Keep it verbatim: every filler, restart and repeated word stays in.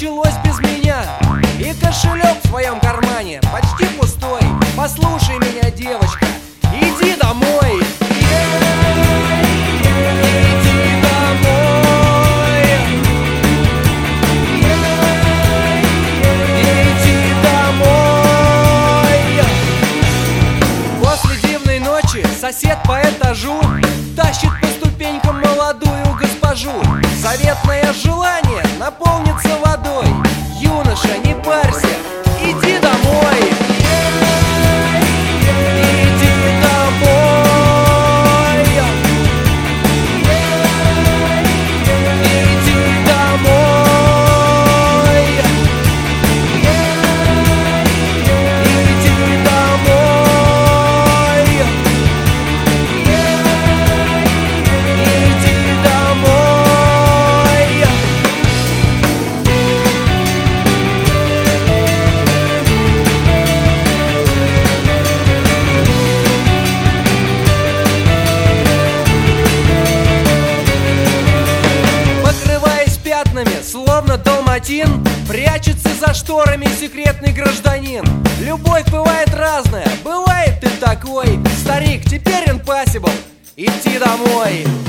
началось без меня. И кошелек в своем кармане почти пустой. Послушай меня, девочка, иди домой. Иди домой. Иди домой. После дивной ночи сосед по этажу тащит по ступенькам молодую госпожу. Заветное желание наполнится водой. Юноша, не парься, иди домой. Иди домой. Иди домой. Иди домой. Иди домой. Покрываясь пятнами, словно далматин, прячется за шторами секретный гражданин. Любовь бывает разная, бывает ты такой. Старик, теперь impossible, идти домой.